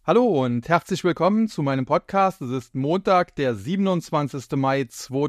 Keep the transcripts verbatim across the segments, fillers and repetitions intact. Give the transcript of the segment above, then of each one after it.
Hallo und herzlich willkommen zu meinem Podcast. Es ist Montag, der siebenundzwanzigster Mai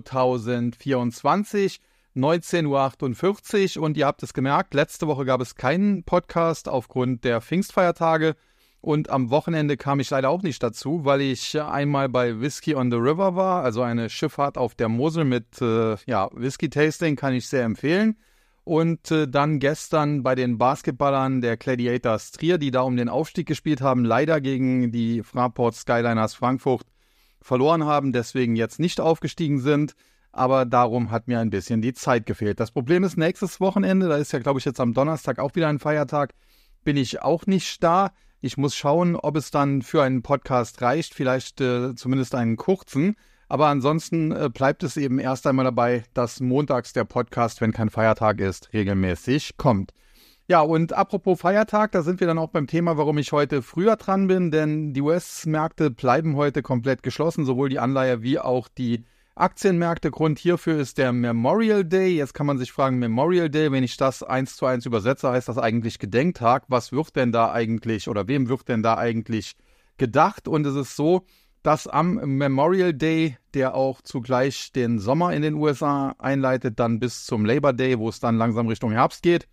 zweitausendvierundzwanzig, neunzehn Uhr achtundvierzig, und ihr habt es gemerkt, letzte Woche gab es keinen Podcast aufgrund der Pfingstfeiertage und am Wochenende kam ich leider auch nicht dazu, weil ich einmal bei Whiskey on the River war, also eine Schifffahrt auf der Mosel mit äh, ja, Whisky-Tasting, kann ich sehr empfehlen. Und äh, dann gestern bei den Basketballern der Gladiators Trier, die da um den Aufstieg gespielt haben, leider gegen die Fraport Skyliners Frankfurt verloren haben, deswegen jetzt nicht aufgestiegen sind. Aber darum hat mir ein bisschen die Zeit gefehlt. Das Problem ist, nächstes Wochenende, da ist ja, glaube ich, jetzt am Donnerstag auch wieder ein Feiertag, bin ich auch nicht da. Ich muss schauen, ob es dann für einen Podcast reicht, vielleicht äh, zumindest einen kurzen. Aber ansonsten äh, bleibt es eben erst einmal dabei, dass montags der Podcast, wenn kein Feiertag ist, regelmäßig kommt. Ja, und apropos Feiertag, da sind wir dann auch beim Thema, warum ich heute früher dran bin, denn die U S-Märkte bleiben heute komplett geschlossen, sowohl die Anleihe wie auch die Aktienmärkte. Grund hierfür ist der Memorial Day. Jetzt kann man sich fragen, Memorial Day, wenn ich das eins zu eins übersetze, heißt das eigentlich Gedenktag. Was wird denn da eigentlich oder wem wird denn da eigentlich gedacht? Und es ist so, dass am Memorial Day, der auch zugleich den Sommer in den U S A einleitet, dann bis zum Labor Day, wo es dann langsam Richtung Herbst geht.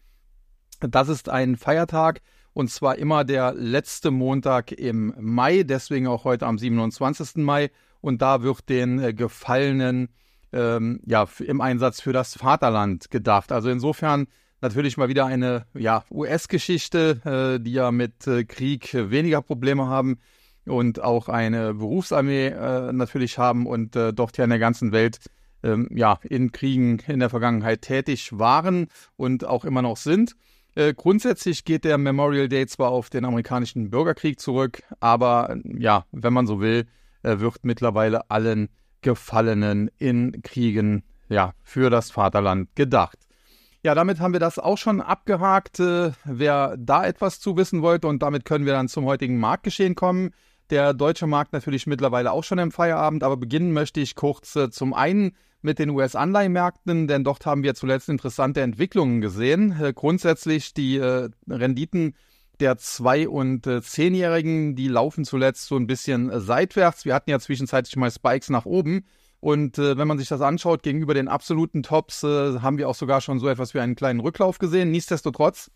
Das ist ein Feiertag und zwar immer der letzte Montag im Mai, deswegen auch heute am siebenundzwanzigsten Mai. Und da wird den äh, Gefallenen ähm, ja, im Einsatz für das Vaterland gedacht. Also insofern natürlich mal wieder eine ja, U S-Geschichte, äh, die ja mit äh, Krieg weniger Probleme haben und auch eine Berufsarmee äh, natürlich haben und äh, dort ja in der ganzen Welt ähm, ja, in Kriegen in der Vergangenheit tätig waren und auch immer noch sind. Äh, grundsätzlich geht der Memorial Day zwar auf den amerikanischen Bürgerkrieg zurück, aber ja, wenn man so will, äh, wird mittlerweile allen Gefallenen in Kriegen ja, für das Vaterland gedacht. Ja, damit haben wir das auch schon abgehakt. Äh, wer da etwas zu wissen wollte, und damit können wir dann zum heutigen Marktgeschehen kommen. Der deutsche Markt natürlich mittlerweile auch schon im Feierabend, aber beginnen möchte ich kurz äh, zum einen mit den U S-Anleihenmärkten, denn dort haben wir zuletzt interessante Entwicklungen gesehen. Äh, grundsätzlich die äh, Renditen der zwei- und äh, zehnjährigen, die laufen zuletzt so ein bisschen äh, seitwärts. Wir hatten ja zwischenzeitlich mal Spikes nach oben und äh, wenn man sich das anschaut, gegenüber den absoluten Tops äh, haben wir auch sogar schon so etwas wie einen kleinen Rücklauf gesehen. Nichtsdestotrotz,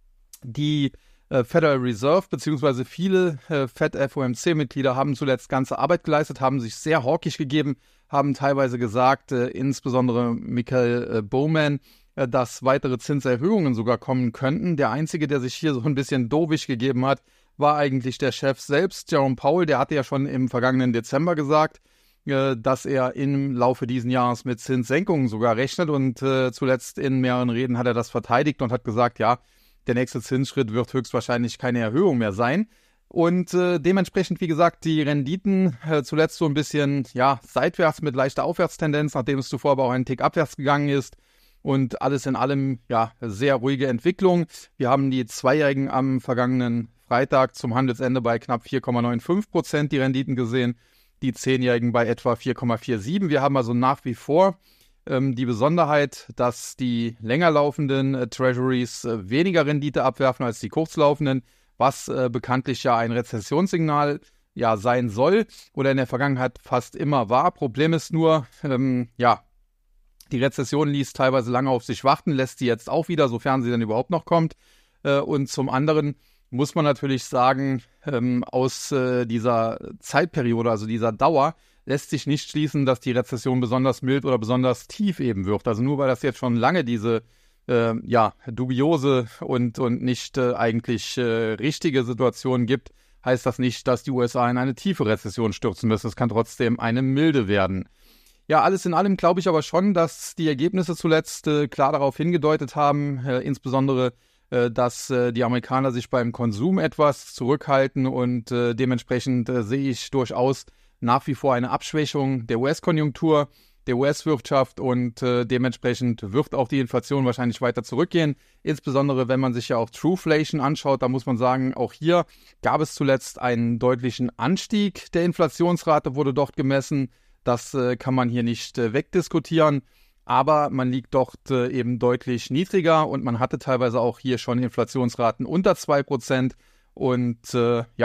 die äh, Federal Reserve bzw. viele äh, Fed-F O M C-Mitglieder haben zuletzt ganze Arbeit geleistet, haben sich sehr hawkisch gegeben, haben teilweise gesagt, äh, insbesondere Michael äh, Bowman, äh, dass weitere Zinserhöhungen sogar kommen könnten. Der Einzige, der sich hier so ein bisschen doofisch gegeben hat, war eigentlich der Chef selbst, Jerome Powell. Der hatte ja schon im vergangenen Dezember gesagt, äh, dass er im Laufe dieses Jahres mit Zinssenkungen sogar rechnet und äh, zuletzt in mehreren Reden hat er das verteidigt und hat gesagt, ja, der nächste Zinsschritt wird höchstwahrscheinlich keine Erhöhung mehr sein. Und äh, dementsprechend, wie gesagt, die Renditen äh, zuletzt so ein bisschen ja, seitwärts mit leichter Aufwärtstendenz, nachdem es zuvor aber auch einen Tick abwärts gegangen ist. Und alles in allem ja sehr ruhige Entwicklung. Wir haben die Zweijährigen am vergangenen Freitag zum Handelsende bei knapp vier Komma fünfundneunzig Prozent die Renditen gesehen, die Zehnjährigen bei etwa vier Komma siebenundvierzig. Wir haben also nach wie vor die Besonderheit, dass die länger laufenden äh, Treasuries äh, weniger Rendite abwerfen als die kurzlaufenden, was äh, bekanntlich ja ein Rezessionssignal ja sein soll oder in der Vergangenheit fast immer war. Problem ist nur, ähm, ja, die Rezession ließ teilweise lange auf sich warten, lässt sie jetzt auch wieder, sofern sie denn überhaupt noch kommt. Äh, und zum anderen muss man natürlich sagen, ähm, aus äh, dieser Zeitperiode, also dieser Dauer, lässt sich nicht schließen, dass die Rezession besonders mild oder besonders tief eben wird. Also nur weil das jetzt schon lange diese äh, ja, dubiose und, und nicht äh, eigentlich äh, richtige Situation gibt, heißt das nicht, dass die U S A in eine tiefe Rezession stürzen müssen. Es kann trotzdem eine milde werden. Ja, alles in allem glaube ich aber schon, dass die Ergebnisse zuletzt äh, klar darauf hingedeutet haben, äh, insbesondere, äh, dass äh, die Amerikaner sich beim Konsum etwas zurückhalten und äh, dementsprechend äh, sehe ich durchaus nach wie vor eine Abschwächung der U S-Konjunktur, der U S-Wirtschaft und äh, dementsprechend wird auch die Inflation wahrscheinlich weiter zurückgehen. Insbesondere, wenn man sich ja auch Trueflation anschaut, da muss man sagen, auch hier gab es zuletzt einen deutlichen Anstieg der Inflationsrate, wurde dort gemessen. Das äh, kann man hier nicht äh, wegdiskutieren, aber man liegt dort äh, eben deutlich niedriger und man hatte teilweise auch hier schon Inflationsraten unter zwei Prozent und äh, ja,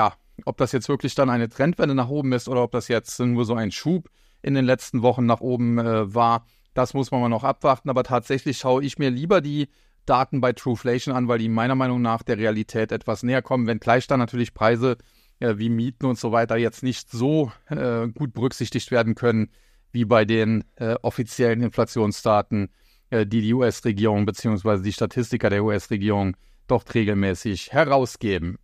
Ob das jetzt wirklich dann eine Trendwende nach oben ist oder ob das jetzt nur so ein Schub in den letzten Wochen nach oben äh, war, das muss man mal noch abwarten. Aber tatsächlich schaue ich mir lieber die Daten bei Truflation an, weil die meiner Meinung nach der Realität etwas näher kommen, wenngleich dann natürlich Preise äh, wie Mieten und so weiter jetzt nicht so äh, gut berücksichtigt werden können, wie bei den äh, offiziellen Inflationsdaten, äh, die die U S-Regierung bzw. die Statistiker der U S-Regierung doch regelmäßig herausgeben.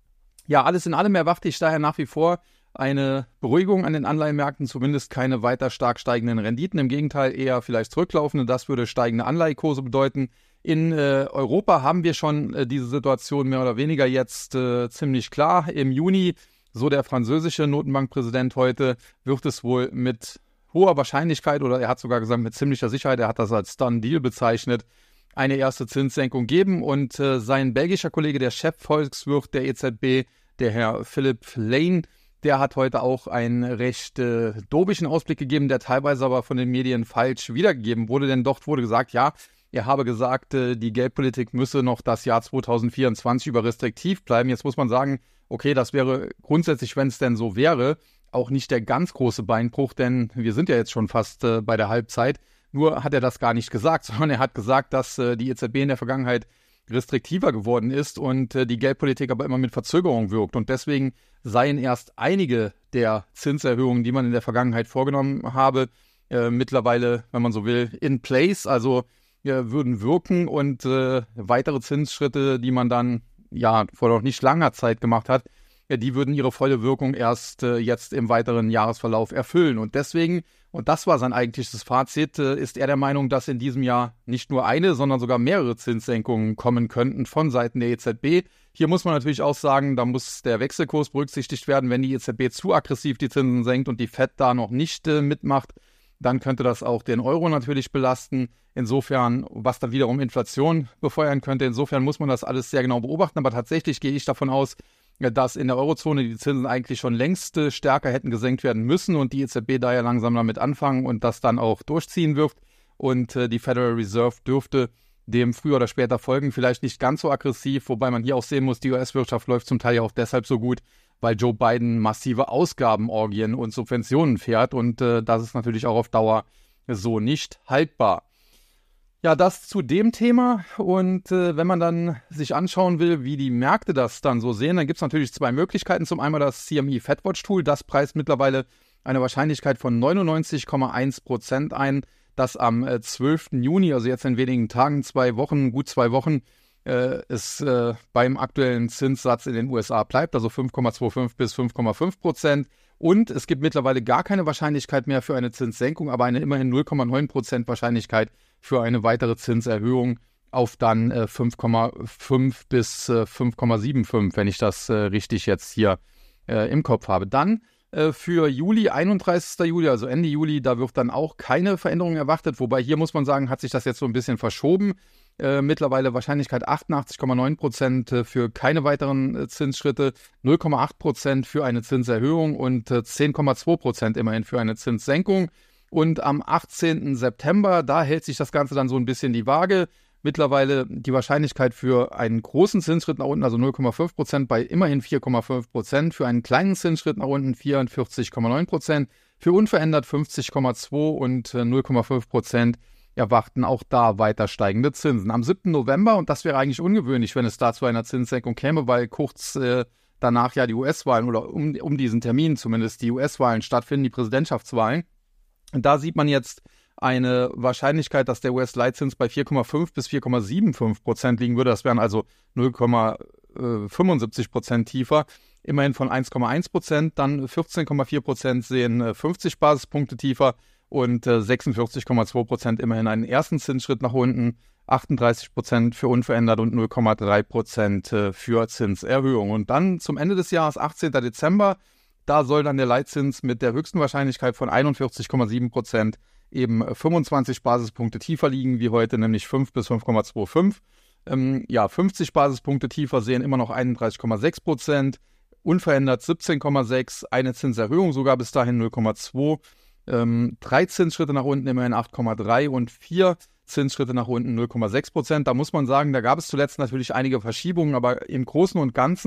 Ja, alles in allem erwarte ich daher nach wie vor eine Beruhigung an den Anleihenmärkten, zumindest keine weiter stark steigenden Renditen, im Gegenteil eher vielleicht zurücklaufende, das würde steigende Anleihekurse bedeuten. In äh, Europa haben wir schon äh, diese Situation mehr oder weniger jetzt äh, ziemlich klar. Im Juni, so der französische Notenbankpräsident heute, wird es wohl mit hoher Wahrscheinlichkeit, oder er hat sogar gesagt mit ziemlicher Sicherheit, er hat das als Done Deal bezeichnet, eine erste Zinssenkung geben. Und äh, sein belgischer Kollege, der Chefvolkswirt der E Z B, der Herr Philippe Lane, der hat heute auch einen recht äh, dobischen Ausblick gegeben, der teilweise aber von den Medien falsch wiedergegeben wurde, denn dort wurde gesagt, ja, er habe gesagt, äh, die Geldpolitik müsse noch das Jahr zweitausendvierundzwanzig über restriktiv bleiben. Jetzt muss man sagen, okay, das wäre grundsätzlich, wenn es denn so wäre, auch nicht der ganz große Beinbruch, denn wir sind ja jetzt schon fast äh, bei der Halbzeit. Nur hat er das gar nicht gesagt, sondern er hat gesagt, dass äh, die E Z B in der Vergangenheit restriktiver geworden ist und äh, die Geldpolitik aber immer mit Verzögerung wirkt. Und deswegen seien erst einige der Zinserhöhungen, die man in der Vergangenheit vorgenommen habe, äh, mittlerweile, wenn man so will, in place, also äh, würden wirken und äh, weitere Zinsschritte, die man dann ja vor noch nicht langer Zeit gemacht hat, ja, die würden ihre volle Wirkung erst äh, jetzt im weiteren Jahresverlauf erfüllen. Und deswegen, und das war sein eigentliches Fazit, äh, ist er der Meinung, dass in diesem Jahr nicht nur eine, sondern sogar mehrere Zinssenkungen kommen könnten von Seiten der E Z B. Hier muss man natürlich auch sagen, da muss der Wechselkurs berücksichtigt werden. Wenn die E Z B zu aggressiv die Zinsen senkt und die Fed da noch nicht äh, mitmacht, dann könnte das auch den Euro natürlich belasten. Insofern, was dann wiederum Inflation befeuern könnte. Insofern muss man das alles sehr genau beobachten. Aber tatsächlich gehe ich davon aus, dass in der Eurozone die Zinsen eigentlich schon längst äh, stärker hätten gesenkt werden müssen und die E Z B da ja langsam damit anfangen und das dann auch durchziehen wird. Und äh, die Federal Reserve dürfte dem früher oder später folgen, vielleicht nicht ganz so aggressiv, wobei man hier auch sehen muss, die U S-Wirtschaft läuft zum Teil ja auch deshalb so gut, weil Joe Biden massive Ausgabenorgien und Subventionen fährt und äh, das ist natürlich auch auf Dauer so nicht haltbar. Ja, das zu dem Thema und äh, wenn man dann sich anschauen will, wie die Märkte das dann so sehen, dann gibt es natürlich zwei Möglichkeiten. Zum einen das C M E FedWatch Tool, das preist mittlerweile eine Wahrscheinlichkeit von neunundneunzig Komma eins Prozent ein, dass am äh, zwölften Juni, also jetzt in wenigen Tagen, zwei Wochen, gut zwei Wochen, äh, es äh, beim aktuellen Zinssatz in den U S A bleibt, also fünf Komma fünfundzwanzig bis fünf Komma fünf Prozent. Und es gibt mittlerweile gar keine Wahrscheinlichkeit mehr für eine Zinssenkung, aber eine immerhin null Komma neun Prozent Wahrscheinlichkeit für eine weitere Zinserhöhung auf dann äh, fünf Komma fünf bis äh, fünf Komma fünfundsiebzig, wenn ich das äh, richtig jetzt hier äh, im Kopf habe. Dann äh, für Juli, einunddreißigsten Juli, also Ende Juli, da wird dann auch keine Veränderung erwartet, wobei hier muss man sagen, hat sich das jetzt so ein bisschen verschoben. Äh, mittlerweile Wahrscheinlichkeit achtundachtzig Komma neun Prozent für keine weiteren äh, Zinsschritte, null Komma acht Prozent für eine Zinserhöhung und äh, zehn Komma zwei Prozent immerhin für eine Zinssenkung. Und am achtzehnten September, da hält sich das Ganze dann so ein bisschen die Waage. Mittlerweile die Wahrscheinlichkeit für einen großen Zinsschritt nach unten, also null Komma fünf Prozent, bei immerhin vier Komma fünf Prozent. Für einen kleinen Zinsschritt nach unten vierundvierzig Komma neun Prozent. Für unverändert fünfzig Komma zwei und äh, null Komma fünf Prozent erwarten auch da weiter steigende Zinsen. Am siebten November, und das wäre eigentlich ungewöhnlich, wenn es da zu einer Zinssenkung käme, weil kurz äh, danach ja die U S-Wahlen oder um, um diesen Termin zumindest die U S-Wahlen stattfinden, die Präsidentschaftswahlen. Und da sieht man jetzt eine Wahrscheinlichkeit, dass der U S-Leitzins bei vier Komma fünf bis vier Komma fünfundsiebzig Prozent liegen würde. Das wären also null Komma fünfundsiebzig Prozent tiefer. Immerhin von eins Komma eins Prozent. Dann vierzehn Komma vier Prozent sehen äh, fünfzig Basispunkte tiefer und äh, sechsundvierzig Komma zwei Prozent immerhin einen ersten Zinsschritt nach unten. achtunddreißig Prozent für unverändert und null Komma drei Prozent äh, für Zinserhöhung. Und dann zum Ende des Jahres, achtzehnten Dezember, da soll dann der Leitzins mit der höchsten Wahrscheinlichkeit von einundvierzig Komma sieben Prozent eben fünfundzwanzig Basispunkte tiefer liegen wie heute, nämlich fünf bis fünf Komma fünfundzwanzig. Ähm, ja, fünfzig Basispunkte tiefer sehen immer noch einunddreißig Komma sechs Prozent, unverändert siebzehn Komma sechs, eine Zinserhöhung sogar bis dahin null Komma zwei, ähm, drei Zinsschritte nach unten immerhin acht Komma drei und vier Zinsschritte nach unten null Komma sechs Prozent. Da muss man sagen, da gab es zuletzt natürlich einige Verschiebungen, aber im Großen und Ganzen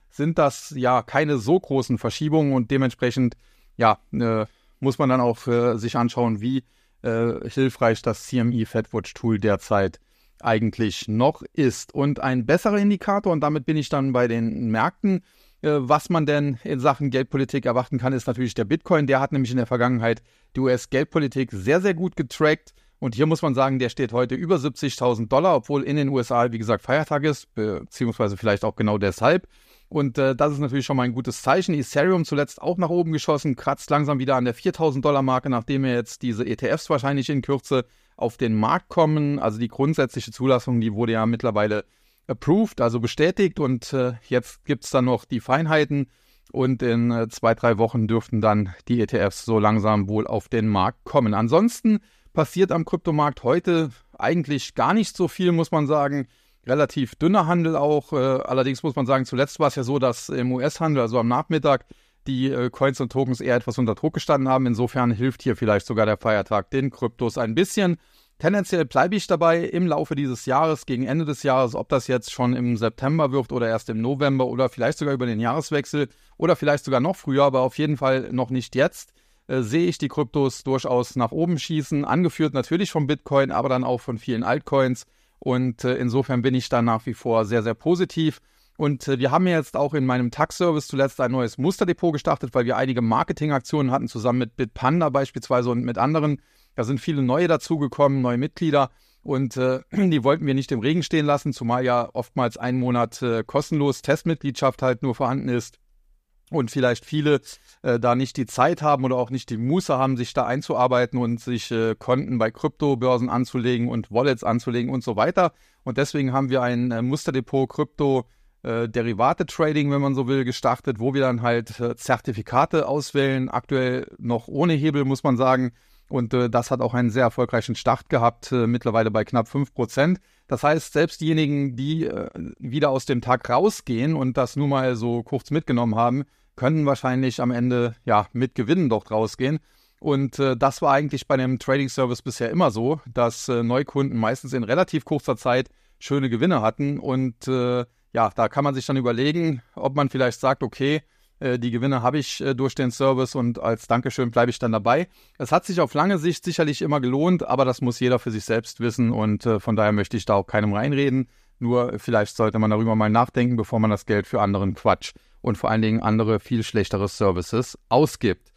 sind das ja keine so großen Verschiebungen und dementsprechend ja äh, muss man dann auch äh, sich anschauen, wie äh, hilfreich das C M E FedWatch Tool derzeit eigentlich noch ist. Und ein besserer Indikator, und damit bin ich dann bei den Märkten, äh, was man denn in Sachen Geldpolitik erwarten kann, ist natürlich der Bitcoin. Der hat nämlich in der Vergangenheit die U S-Geldpolitik sehr, sehr gut getrackt. Und hier muss man sagen, der steht heute über siebzigtausend Dollar, obwohl in den U S A, wie gesagt, Feiertag ist, beziehungsweise vielleicht auch genau deshalb. Und äh, das ist natürlich schon mal ein gutes Zeichen. Ethereum zuletzt auch nach oben geschossen, kratzt langsam wieder an der viertausend Dollar Marke, nachdem ja jetzt diese E T Fs wahrscheinlich in Kürze auf den Markt kommen. Also die grundsätzliche Zulassung, die wurde ja mittlerweile approved, also bestätigt. Und äh, jetzt gibt es dann noch die Feinheiten. Und in äh, zwei, drei Wochen dürften dann die E T Fs so langsam wohl auf den Markt kommen. Ansonsten passiert am Kryptomarkt heute eigentlich gar nicht so viel, muss man sagen. Relativ dünner Handel auch. Äh, allerdings muss man sagen, zuletzt war es ja so, dass im U S-Handel, also am Nachmittag, die äh, Coins und Tokens eher etwas unter Druck gestanden haben. Insofern hilft hier vielleicht sogar der Feiertag den Kryptos ein bisschen. Tendenziell bleibe ich dabei im Laufe dieses Jahres, gegen Ende des Jahres, ob das jetzt schon im September wird oder erst im November oder vielleicht sogar über den Jahreswechsel oder vielleicht sogar noch früher, aber auf jeden Fall noch nicht jetzt. Äh, sehe ich die Kryptos durchaus nach oben schießen, angeführt natürlich von Bitcoin, aber dann auch von vielen Altcoins und äh, insofern bin ich da nach wie vor sehr, sehr positiv und äh, wir haben ja jetzt auch in meinem Tax-Service zuletzt ein neues Musterdepot gestartet, weil wir einige Marketingaktionen hatten, zusammen mit Bitpanda beispielsweise und mit anderen. Da sind viele neue dazugekommen, neue Mitglieder und äh, die wollten wir nicht im Regen stehen lassen, zumal ja oftmals ein Monat äh, kostenlos Testmitgliedschaft halt nur vorhanden ist. Und vielleicht viele äh, da nicht die Zeit haben oder auch nicht die Muße haben, sich da einzuarbeiten und sich äh, Konten bei Kryptobörsen anzulegen und Wallets anzulegen und so weiter. Und deswegen haben wir ein äh, Musterdepot Krypto äh, Derivate Trading, wenn man so will, gestartet, wo wir dann halt äh, Zertifikate auswählen. Aktuell noch ohne Hebel, muss man sagen. Und äh, das hat auch einen sehr erfolgreichen Start gehabt, äh, mittlerweile bei knapp fünf Prozent. Das heißt, selbst diejenigen, die äh, wieder aus dem Tag rausgehen und das nur mal so kurz mitgenommen haben, können wahrscheinlich am Ende ja mit Gewinnen dort rausgehen. Und äh, das war eigentlich bei dem Trading Service bisher immer so, dass äh, Neukunden meistens in relativ kurzer Zeit schöne Gewinne hatten. Und äh, ja, da kann man sich dann überlegen, ob man vielleicht sagt, okay, äh, die Gewinne habe ich äh, durch den Service und als Dankeschön bleibe ich dann dabei. Es hat sich auf lange Sicht sicherlich immer gelohnt, aber das muss jeder für sich selbst wissen und äh, von daher möchte ich da auch keinem reinreden. Nur vielleicht sollte man darüber mal nachdenken, bevor man das Geld für anderen Quatsch und vor allen Dingen andere, viel schlechtere Services ausgibt.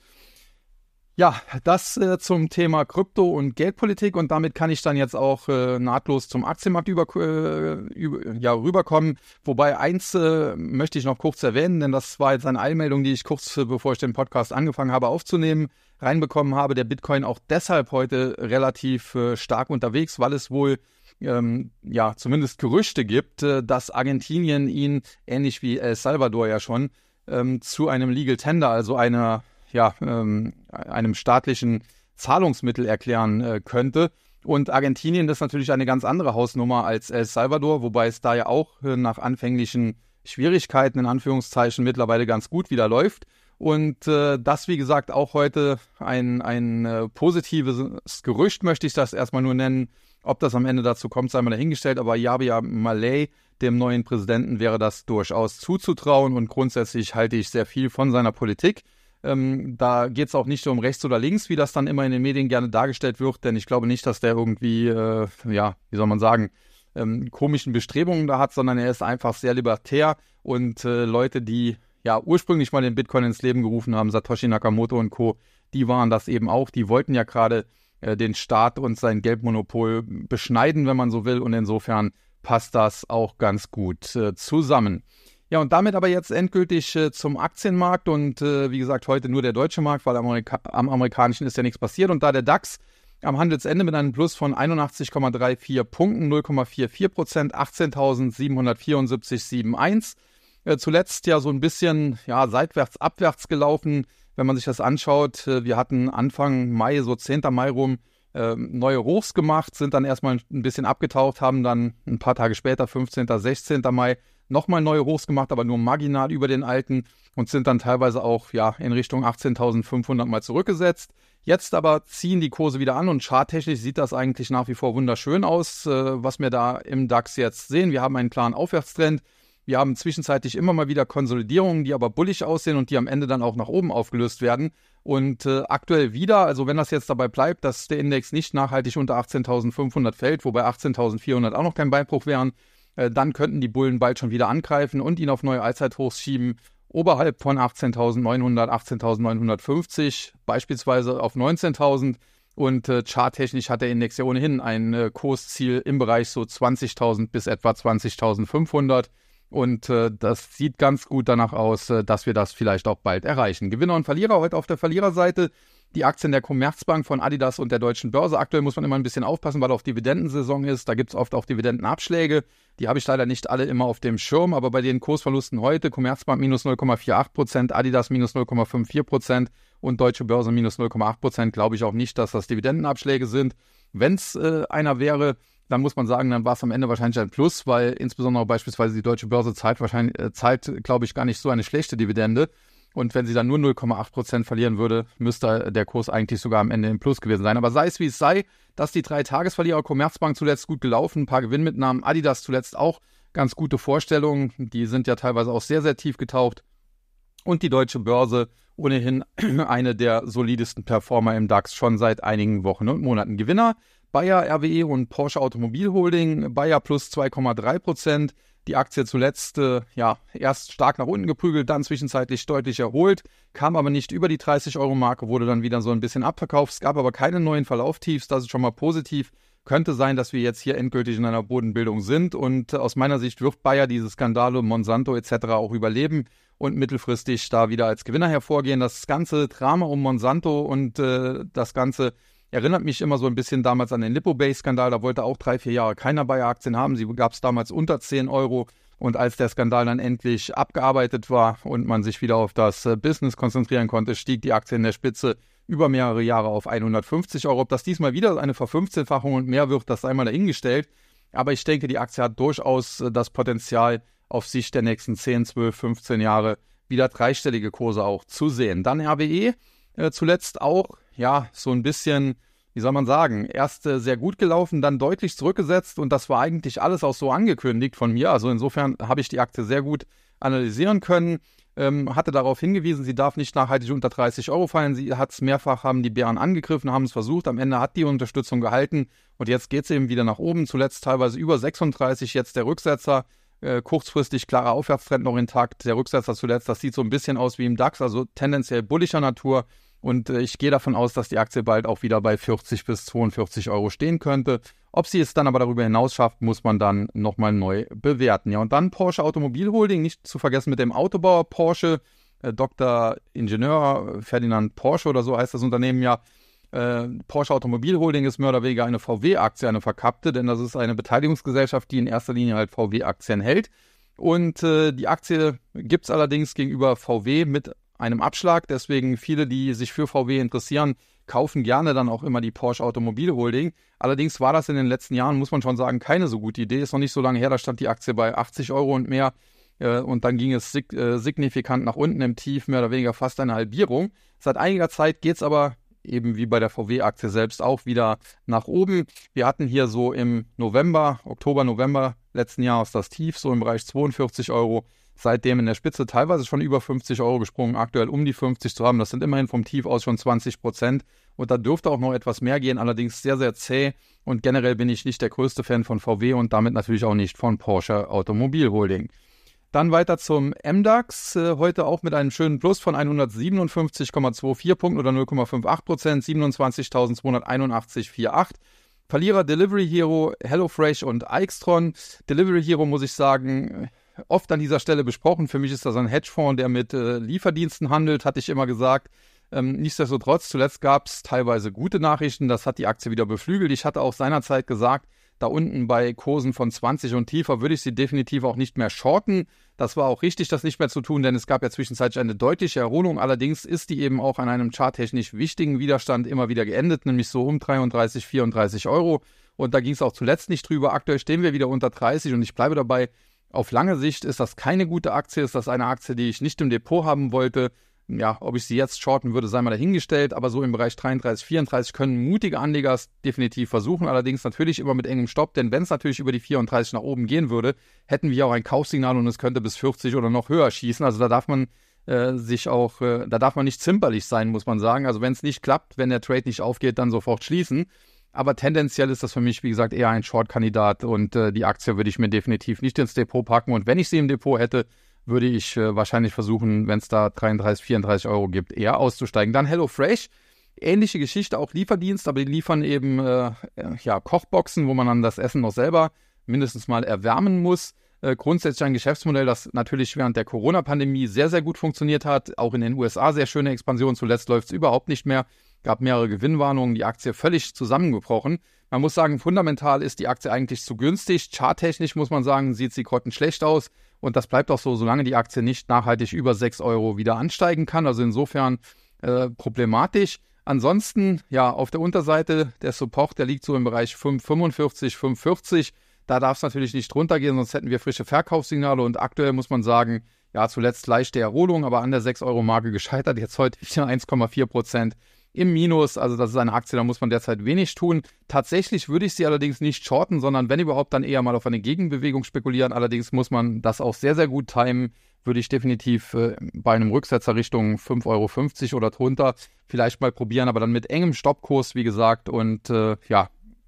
Ja, das äh, zum Thema Krypto und Geldpolitik und damit kann ich dann jetzt auch äh, nahtlos zum Aktienmarkt über, äh, über, ja, rüberkommen. Wobei eins äh, möchte ich noch kurz erwähnen, denn das war jetzt eine Eilmeldung, die ich kurz äh, bevor ich den Podcast angefangen habe aufzunehmen, reinbekommen habe. Der Bitcoin auch deshalb heute relativ äh, stark unterwegs, weil es wohl Ähm, ja, zumindest Gerüchte gibt, äh, dass Argentinien ihn, ähnlich wie El Salvador ja schon, ähm, zu einem Legal Tender, also einer, ja, ähm, einem staatlichen Zahlungsmittel erklären äh, könnte. Und Argentinien ist natürlich eine ganz andere Hausnummer als El Salvador, wobei es da ja auch äh, nach anfänglichen Schwierigkeiten in Anführungszeichen mittlerweile ganz gut wieder läuft. Und äh, das, wie gesagt, auch heute ein, ein äh, positives Gerücht, möchte ich das erstmal nur nennen. Ob das am Ende dazu kommt, sei mal dahingestellt. Aber Javier Milei, dem neuen Präsidenten, wäre das durchaus zuzutrauen. Und grundsätzlich halte ich sehr viel von seiner Politik. Ähm, da geht es auch nicht um rechts oder links, wie das dann immer in den Medien gerne dargestellt wird. Denn ich glaube nicht, dass der irgendwie, äh, ja, wie soll man sagen, ähm, komischen Bestrebungen da hat, sondern er ist einfach sehr libertär. Und äh, Leute, die ja ursprünglich mal den Bitcoin ins Leben gerufen haben, Satoshi Nakamoto und Co., die waren das eben auch. Die wollten ja gerade äh, den Staat und sein Geldmonopol beschneiden, wenn man so will. Und insofern passt das auch ganz gut äh, zusammen. Ja, und damit aber jetzt endgültig äh, zum Aktienmarkt. Und äh, wie gesagt, heute nur der deutsche Markt, weil Amerika- am amerikanischen ist ja nichts passiert. Und da der DAX am Handelsende mit einem Plus von einundachtzig Komma vierunddreißig Punkten, null Komma vierundvierzig Prozent, achtzehntausendsiebenhundertvierundsiebzig Komma einundsiebzig. Äh, zuletzt ja so ein bisschen ja, seitwärts, abwärts gelaufen, wenn man sich das anschaut. Äh, wir hatten Anfang Mai, so zehnten Mai rum, äh, neue Hochs gemacht, sind dann erstmal ein bisschen abgetaucht, haben dann ein paar Tage später, fünfzehnten, sechzehnten Mai, nochmal neue Hochs gemacht, aber nur marginal über den alten und sind dann teilweise auch ja in Richtung achtzehntausendfünfhundert mal zurückgesetzt. Jetzt aber ziehen die Kurse wieder an und charttechnisch sieht das eigentlich nach wie vor wunderschön aus, äh, was wir da im DAX jetzt sehen. Wir haben einen klaren Aufwärtstrend. Wir haben zwischenzeitlich immer mal wieder Konsolidierungen, die aber bullig aussehen und die am Ende dann auch nach oben aufgelöst werden. Und äh, aktuell wieder, also wenn das jetzt dabei bleibt, dass der Index nicht nachhaltig unter achtzehntausendfünfhundert fällt, wobei achtzehntausendvierhundert auch noch kein Beinbruch wären, äh, dann könnten die Bullen bald schon wieder angreifen und ihn auf neue Allzeithochs schieben, oberhalb von achtzehntausendneunhundert, achtzehntausendneunhundertfünfzig, beispielsweise auf neunzehntausend. Und äh, charttechnisch hat der Index ja ohnehin ein äh, Kursziel im Bereich so zwanzigtausend bis etwa zwanzigtausendfünfhundert. Und äh, das sieht ganz gut danach aus, äh, dass wir das vielleicht auch bald erreichen. Gewinner und Verlierer heute auf der Verliererseite. Die Aktien der Commerzbank, von Adidas und der Deutschen Börse. Aktuell muss man immer ein bisschen aufpassen, weil auf Dividendensaison ist. Da gibt es oft auch Dividendenabschläge. Die habe ich leider nicht alle immer auf dem Schirm. Aber bei den Kursverlusten heute, Commerzbank minus null Komma achtundvierzig Prozent, Adidas minus null Komma vierundfünfzig Prozent und Deutsche Börse minus null Komma acht Prozent, glaube ich auch nicht, dass das Dividendenabschläge sind. Wenn es äh, einer wäre, dann muss man sagen, dann war es am Ende wahrscheinlich ein Plus, weil insbesondere beispielsweise die Deutsche Börse zahlt, wahrscheinlich, äh, zahlt, glaube ich, gar nicht so eine schlechte Dividende. Und wenn sie dann nur null Komma acht Prozent verlieren würde, müsste der Kurs eigentlich sogar am Ende im Plus gewesen sein. Aber sei es wie es sei, dass die drei Tagesverlierer, Commerzbank zuletzt gut gelaufen, ein paar Gewinnmitnahmen, Adidas zuletzt auch ganz gute Vorstellungen. Die sind ja teilweise auch sehr, sehr tief getaucht. Und die Deutsche Börse ohnehin eine der solidesten Performer im DAX schon seit einigen Wochen und Monaten. Gewinner Bayer, R W E und Porsche Automobil Holding. Bayer plus zwei Komma drei Prozent. Die Aktie zuletzt äh, ja erst stark nach unten geprügelt, dann zwischenzeitlich deutlich erholt, kam aber nicht über die dreißig-Euro-Marke, wurde dann wieder so ein bisschen abverkauft. Es gab aber keine neuen Verlauftiefs, das ist schon mal positiv. Könnte sein, dass wir jetzt hier endgültig in einer Bodenbildung sind und äh, aus meiner Sicht wird Bayer diese Skandale, Monsanto et cetera auch überleben und mittelfristig da wieder als Gewinner hervorgehen. Das ganze Drama um Monsanto und äh, das Ganze erinnert mich immer so ein bisschen damals an den Lipobase-Skandal. Da wollte auch drei, vier Jahre keiner Bayer-Aktien haben. Sie gab es damals unter zehn Euro. Und als der Skandal dann endlich abgearbeitet war und man sich wieder auf das äh, Business konzentrieren konnte, stieg die Aktie in der Spitze über mehrere Jahre auf hundertfünfzig Euro. Ob das diesmal wieder eine Verfünfzehnfachung und mehr wird, das sei mal dahingestellt. Aber ich denke, die Aktie hat durchaus äh, das Potenzial, auf Sicht der nächsten zehn, zwölf, fünfzehn Jahre wieder dreistellige Kurse auch zu sehen. Dann R W E, äh, zuletzt auch, ja, so ein bisschen, wie soll man sagen, erst äh, sehr gut gelaufen, dann deutlich zurückgesetzt und das war eigentlich alles auch so angekündigt von mir. Also insofern habe ich die Aktie sehr gut analysieren können, ähm, hatte darauf hingewiesen, sie darf nicht nachhaltig unter dreißig Euro fallen. Sie hat es mehrfach, haben die Bären angegriffen, haben es versucht, am Ende hat die Unterstützung gehalten und jetzt geht es eben wieder nach oben, zuletzt teilweise über sechsunddreißig, jetzt der Rücksetzer. Äh, kurzfristig klarer Aufwärtstrend noch intakt, der Rücksetzer zuletzt, das sieht so ein bisschen aus wie im DAX, also tendenziell bullischer Natur und äh, ich gehe davon aus, dass die Aktie bald auch wieder bei vierzig bis zweiundvierzig Euro stehen könnte. Ob sie es dann aber darüber hinaus schafft, muss man dann nochmal neu bewerten. Ja, und dann Porsche Automobil Holding, nicht zu vergessen mit dem Autobauer Porsche, äh, Doktor Ingenieur Ferdinand Porsche oder so heißt das Unternehmen ja. Äh, Porsche Automobil Holding ist mehr oder weniger eine V W-Aktie, eine verkappte, denn das ist eine Beteiligungsgesellschaft, die in erster Linie halt V W-Aktien hält. Und äh, die Aktie gibt es allerdings gegenüber V W mit einem Abschlag, deswegen viele, die sich für V W interessieren, kaufen gerne dann auch immer die Porsche Automobil Holding. Allerdings war das in den letzten Jahren, muss man schon sagen, keine so gute Idee. Ist noch nicht so lange her, da stand die Aktie bei achtzig Euro und mehr. Äh, und dann ging es sig- äh, signifikant nach unten im Tief, mehr oder weniger fast eine Halbierung. Seit einiger Zeit geht es aber eben wie bei der V W-Aktie selbst auch wieder nach oben. Wir hatten hier so im November, Oktober, November letzten Jahres das Tief, so im Bereich zweiundvierzig Euro. Seitdem in der Spitze teilweise schon über fünfzig Euro gesprungen, aktuell um die fünfzig zu haben. Das sind immerhin vom Tief aus schon zwanzig Prozent. Und da dürfte auch noch etwas mehr gehen, allerdings sehr, sehr zäh. Und generell bin ich nicht der größte Fan von V W und damit natürlich auch nicht von Porsche Automobil Holding. Dann weiter zum M DAX, äh, heute auch mit einem schönen Plus von hundertsiebenundfünfzig Komma vierundzwanzig Punkten oder null Komma achtundfünfzig Prozent, siebenundzwanzigtausendzweihunderteinundachtzig Komma achtundvierzig. Verlierer Delivery Hero, HelloFresh und Aixtron. Delivery Hero, muss ich sagen, oft an dieser Stelle besprochen. Für mich ist das ein Hedgefonds, der mit äh, Lieferdiensten handelt, hatte ich immer gesagt. Ähm, nichtsdestotrotz, zuletzt gab es teilweise gute Nachrichten, das hat die Aktie wieder beflügelt. Ich hatte auch seinerzeit gesagt, da unten bei Kursen von zwanzig und tiefer würde ich sie definitiv auch nicht mehr shorten. Das war auch richtig, das nicht mehr zu tun, denn es gab ja zwischenzeitlich eine deutliche Erholung. Allerdings ist die eben auch an einem charttechnisch wichtigen Widerstand immer wieder geendet, nämlich so um dreiunddreißig, vierunddreißig Euro. Und da ging es auch zuletzt nicht drüber. Aktuell stehen wir wieder unter dreißig und ich bleibe dabei, auf lange Sicht ist das keine gute Aktie, ist das eine Aktie, die ich nicht im Depot haben wollte. ja, ob ich sie jetzt shorten würde, sei mal dahingestellt, aber so im Bereich dreiunddreißig, vierunddreißig können mutige Anleger es definitiv versuchen, allerdings natürlich immer mit engem Stopp, denn wenn es natürlich über die vierunddreißig nach oben gehen würde, hätten wir auch ein Kaufsignal und es könnte bis vierzig oder noch höher schießen, also da darf man äh, sich auch, äh, da darf man nicht zimperlich sein, muss man sagen, also wenn es nicht klappt, wenn der Trade nicht aufgeht, dann sofort schließen. Aber tendenziell ist das für mich, wie gesagt, eher ein Short-Kandidat und äh, die Aktie würde ich mir definitiv nicht ins Depot packen. Und wenn ich sie im Depot hätte, würde ich äh, wahrscheinlich versuchen, wenn es da dreiunddreißig, vierunddreißig Euro gibt, eher auszusteigen. Dann HelloFresh, ähnliche Geschichte, auch Lieferdienst, aber die liefern eben äh, ja, Kochboxen, wo man dann das Essen noch selber mindestens mal erwärmen muss. Äh, grundsätzlich ein Geschäftsmodell, das natürlich während der Corona-Pandemie sehr, sehr gut funktioniert hat. Auch in den U S A sehr schöne Expansion. Zuletzt läuft es überhaupt nicht mehr. Gab mehrere Gewinnwarnungen, die Aktie völlig zusammengebrochen. Man muss sagen, fundamental ist die Aktie eigentlich zu günstig. Charttechnisch muss man sagen, sieht sie grottenschlecht aus. Und das bleibt auch so, solange die Aktie nicht nachhaltig über sechs Euro wieder ansteigen kann. Also insofern äh, problematisch. Ansonsten, ja, auf der Unterseite der Support, der liegt so im Bereich fünf fünfundvierzig, fünf vierzig. Da darf es natürlich nicht runtergehen, sonst hätten wir frische Verkaufssignale. Und aktuell muss man sagen, ja, zuletzt leichte Erholung, aber an der sechs Euro Marke gescheitert. Jetzt heute wieder eins Komma vier Prozent im Minus, also das ist eine Aktie, da muss man derzeit wenig tun. Tatsächlich würde ich sie allerdings nicht shorten, sondern wenn überhaupt dann eher mal auf eine Gegenbewegung spekulieren. Allerdings muss man das auch sehr, sehr gut timen. Würde ich definitiv äh, bei einem Rücksetzer Richtung fünf Euro fünfzig oder drunter vielleicht mal probieren, aber dann mit engem Stoppkurs, wie gesagt. Und äh, ja,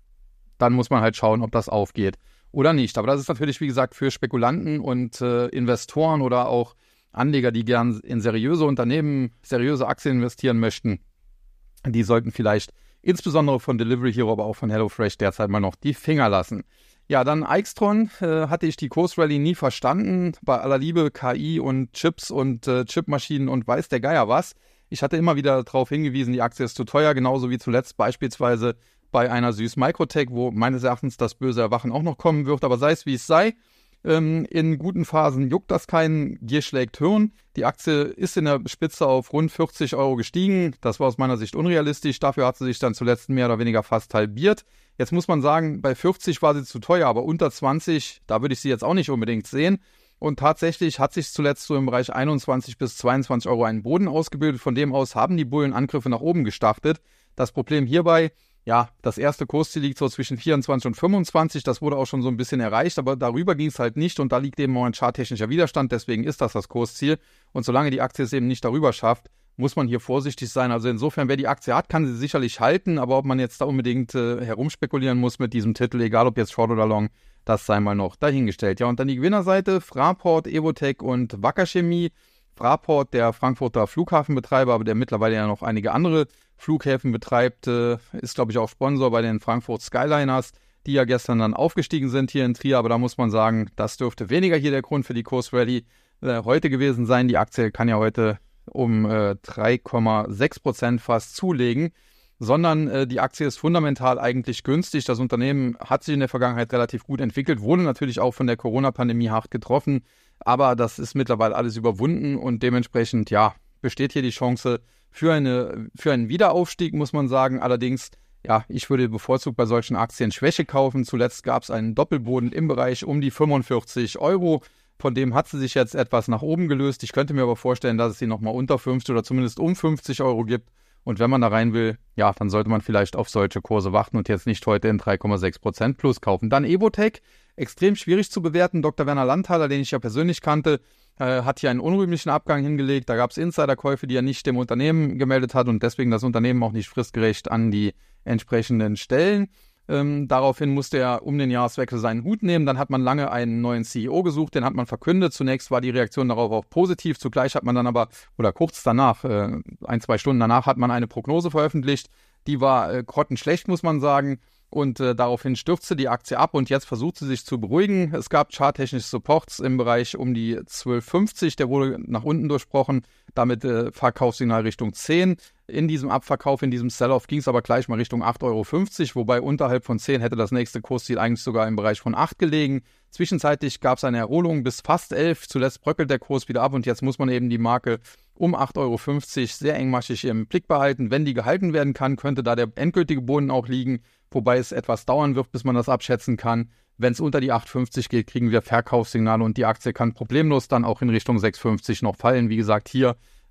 dann muss man halt schauen, ob das aufgeht oder nicht. Aber das ist natürlich, wie gesagt, für Spekulanten und äh, Investoren oder auch Anleger, die gern in seriöse Unternehmen, seriöse Aktien investieren möchten. Die sollten vielleicht insbesondere von Delivery Hero, aber auch von HelloFresh derzeit mal noch die Finger lassen. Ja, dann Aixtron äh, hatte ich die Kursrallye nie verstanden. Bei aller Liebe K I und Chips und äh, Chipmaschinen und weiß der Geier was. Ich hatte immer wieder darauf hingewiesen, die Aktie ist zu teuer, genauso wie zuletzt beispielsweise bei einer Süß Microtech, wo meines Erachtens das böse Erwachen auch noch kommen wird. Aber sei es wie es sei, ähm, in guten Phasen juckt das keinen, Gier schlägt Hirn. Die Aktie ist in der Spitze auf rund vierzig Euro gestiegen. Das war aus meiner Sicht unrealistisch. Dafür hat sie sich dann zuletzt mehr oder weniger fast halbiert. Jetzt muss man sagen, bei vierzig war sie zu teuer, aber unter zwanzig, da würde ich sie jetzt auch nicht unbedingt sehen. Und tatsächlich hat sich zuletzt so im Bereich einundzwanzig bis zweiundzwanzig Euro einen Boden ausgebildet. Von dem aus haben die Bullen Angriffe nach oben gestartet. Das Problem hierbei, ja, das erste Kursziel liegt so zwischen vierundzwanzig und fünfundzwanzig. Das wurde auch schon so ein bisschen erreicht, aber darüber ging es halt nicht. Und da liegt eben auch ein charttechnischer Widerstand. Deswegen ist das das Kursziel. Und solange die Aktie es eben nicht darüber schafft, muss man hier vorsichtig sein. Also insofern, wer die Aktie hat, kann sie sicherlich halten. Aber ob man jetzt da unbedingt äh, herumspekulieren muss mit diesem Titel, egal ob jetzt Short oder Long, das sei mal noch dahingestellt. Ja, und dann die Gewinnerseite, Fraport, Evotec und Wacker Chemie. Fraport, der Frankfurter Flughafenbetreiber, aber der mittlerweile ja noch einige andere Flughäfen betreibt, äh, ist, glaube ich, auch Sponsor bei den Frankfurt Skyliners, die ja gestern dann aufgestiegen sind hier in Trier. Aber da muss man sagen, das dürfte weniger hier der Grund für die Kursrallye äh, heute gewesen sein. Die Aktie kann ja heute um äh, drei Komma sechs Prozent fast zulegen, sondern äh, die Aktie ist fundamental eigentlich günstig. Das Unternehmen hat sich in der Vergangenheit relativ gut entwickelt, wurde natürlich auch von der Corona-Pandemie hart getroffen, aber das ist mittlerweile alles überwunden und dementsprechend, ja, besteht hier die Chance für, eine, für einen Wiederaufstieg, muss man sagen. Allerdings, ja, ich würde bevorzugt bei solchen Aktien Schwäche kaufen. Zuletzt gab es einen Doppelboden im Bereich um die fünfundvierzig Euro. Von dem hat sie sich jetzt etwas nach oben gelöst. Ich könnte mir aber vorstellen, dass es sie nochmal unter fünfzig oder zumindest um fünfzig Euro gibt. Und wenn man da rein will, ja, dann sollte man vielleicht auf solche Kurse warten und jetzt nicht heute in drei Komma sechs Prozent plus kaufen. Dann Evotec, extrem schwierig zu bewerten. Doktor Werner Landthaler, den ich ja persönlich kannte, äh, hat hier einen unrühmlichen Abgang hingelegt. Da gab es Insiderkäufe, die er nicht dem Unternehmen gemeldet hat und deswegen das Unternehmen auch nicht fristgerecht an die entsprechenden Stellen. Ähm, daraufhin musste er um den Jahreswechsel seinen Hut nehmen. Dann hat man lange einen neuen C E O gesucht, den hat man verkündet. Zunächst war die Reaktion darauf auch positiv. Zugleich hat man dann aber, oder kurz danach, äh, ein, zwei Stunden danach, hat man eine Prognose veröffentlicht. Die war äh, grottenschlecht, muss man sagen. Und äh, daraufhin stürzte die Aktie ab und jetzt versucht sie sich zu beruhigen. Es gab charttechnische Supports im Bereich um die zwölf fünfzig, der wurde nach unten durchbrochen, damit äh, Verkaufssignal Richtung zehn. In diesem Abverkauf, in diesem Sell-Off ging es aber gleich mal Richtung acht Euro fünfzig, wobei unterhalb von zehn hätte das nächste Kursziel eigentlich sogar im Bereich von acht gelegen. Zwischenzeitlich gab es eine Erholung bis fast elf, zuletzt bröckelt der Kurs wieder ab und jetzt muss man eben die Marke um acht Euro fünfzig sehr engmaschig im Blick behalten. Wenn die gehalten werden kann, könnte da der endgültige Boden auch liegen, wobei es etwas dauern wird, bis man das abschätzen kann. Wenn es unter die acht fünfzig geht, kriegen wir Verkaufssignale und die Aktie kann problemlos dann auch in Richtung sechs fünfzig noch fallen. Wie gesagt, hier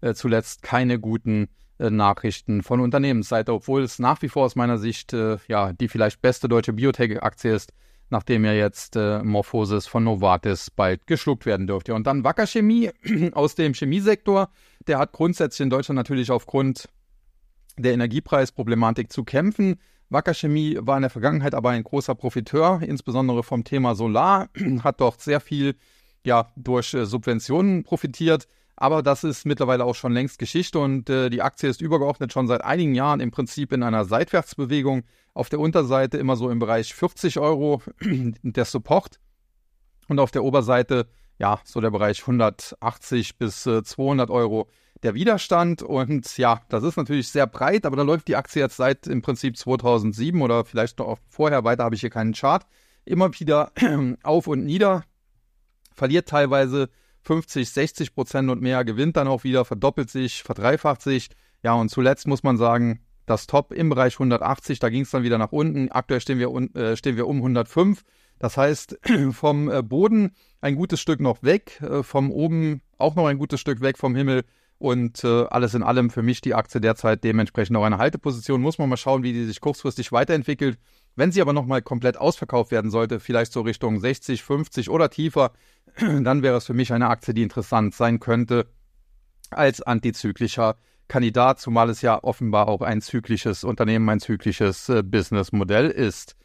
äh, zuletzt keine guten äh, Nachrichten von Unternehmensseite, obwohl es nach wie vor aus meiner Sicht äh, ja die vielleicht beste deutsche Biotech-Aktie ist, nachdem ja jetzt äh, MorphoSys von Novartis bald geschluckt werden dürfte. Und dann Wacker Chemie aus dem Chemiesektor, der hat grundsätzlich in Deutschland natürlich aufgrund der Energiepreisproblematik zu kämpfen. Wacker Chemie war in der Vergangenheit aber ein großer Profiteur, insbesondere vom Thema Solar, hat dort sehr viel ja, durch äh, Subventionen profitiert. Aber das ist mittlerweile auch schon längst Geschichte und äh, die Aktie ist übergeordnet schon seit einigen Jahren im Prinzip in einer Seitwärtsbewegung. Auf der Unterseite immer so im Bereich vierzig Euro der Support und auf der Oberseite ja so der Bereich hundertachtzig bis äh, zweihundert Euro der Widerstand. Und ja, das ist natürlich sehr breit, aber da läuft die Aktie jetzt seit im Prinzip zweitausendsieben oder vielleicht noch vorher, weiter habe ich hier keinen Chart, immer wieder auf und nieder, verliert teilweise fünfzig, sechzig Prozent und mehr, gewinnt dann auch wieder, verdoppelt sich, verdreifacht sich. Ja, und zuletzt muss man sagen, das Top im Bereich hundertachtzig, da ging es dann wieder nach unten. Aktuell stehen wir, un, äh, stehen wir um hundertfünf. Das heißt, vom äh, Boden ein gutes Stück noch weg, äh, vom oben auch noch ein gutes Stück weg vom Himmel. Und äh, alles in allem für mich die Aktie derzeit dementsprechend auch eine Halteposition. Muss man mal schauen, wie die sich kurzfristig weiterentwickelt. Wenn sie aber nochmal komplett ausverkauft werden sollte, vielleicht so Richtung sechzig, fünfzig oder tiefer, dann wäre es für mich eine Aktie, die interessant sein könnte als antizyklischer Kandidat, zumal es ja offenbar auch ein zyklisches Unternehmen, ein zyklisches äh, Businessmodell ist.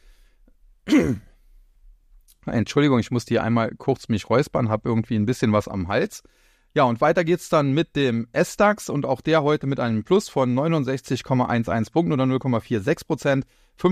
Entschuldigung, ich musste hier einmal kurz mich räuspern, habe irgendwie ein bisschen was am Hals. Ja, und weiter geht's dann mit dem S DAX und auch der heute mit einem Plus von neunundsechzig Komma elf Punkten oder null Komma sechsundvierzig Prozent,